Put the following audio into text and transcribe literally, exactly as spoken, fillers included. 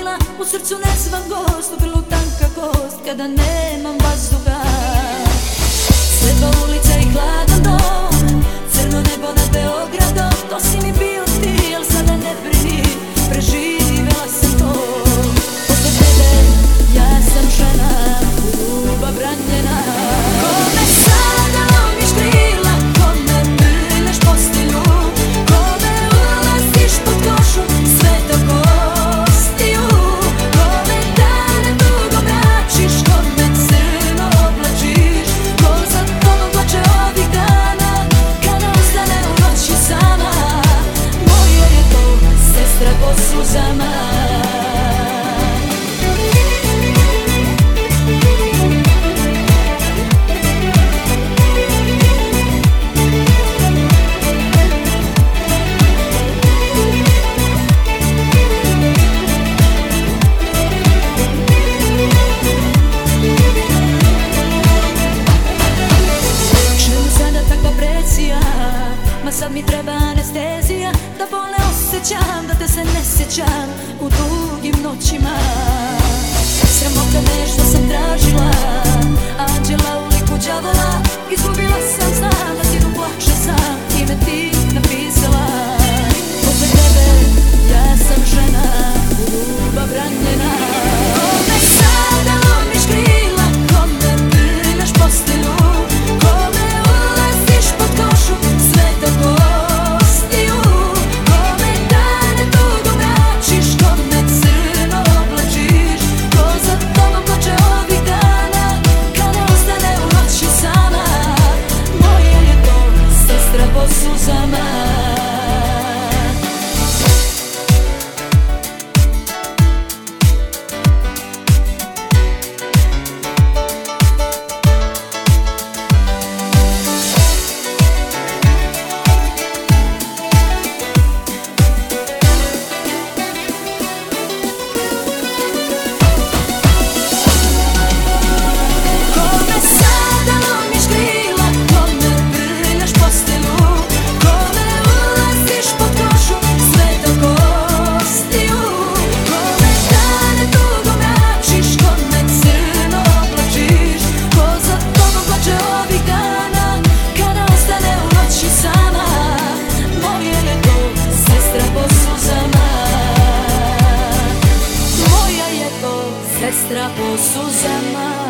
mila, u srcu ne zvam gost, u grlu tanka kost kada nemam vazduha. Svetla ulica i hladan dom, crno nebo nad Beogradom, to si mi bio ti, al sada ne brini, preživjela sam to. Posle tebe ja sam žena, u ljubav ranjena. Kome sada lomiš krila, kome brneš postelju, kome ulaziš pod košu, sve to kostiju, kome dane dugo mračiš, kome crno oblačiš, ko za tobom plače ovih dana, kada ostane u noći sama. Moja je to sestra po suzama. Ma sad mi treba anestezija, da bole osjećam, da te se ne sjećam u dugim noćima. Sramota me što sam tražila anđela u liku đavola, izgubila sam, znam da ti tu plače sam, ime ti napisala. Posle tebe ja sam žena, u ljubav ranjena. Kome sada lomiš krila, kome brneš postelju, kome ulaziš pod košu, sve to kostiju, kome dane dugo mračiš, kome crno oblačiš, ko za tobom plače ovih dana, kada ostane u noći sama. Moja je to sestra po suzama. Sestra po suzama.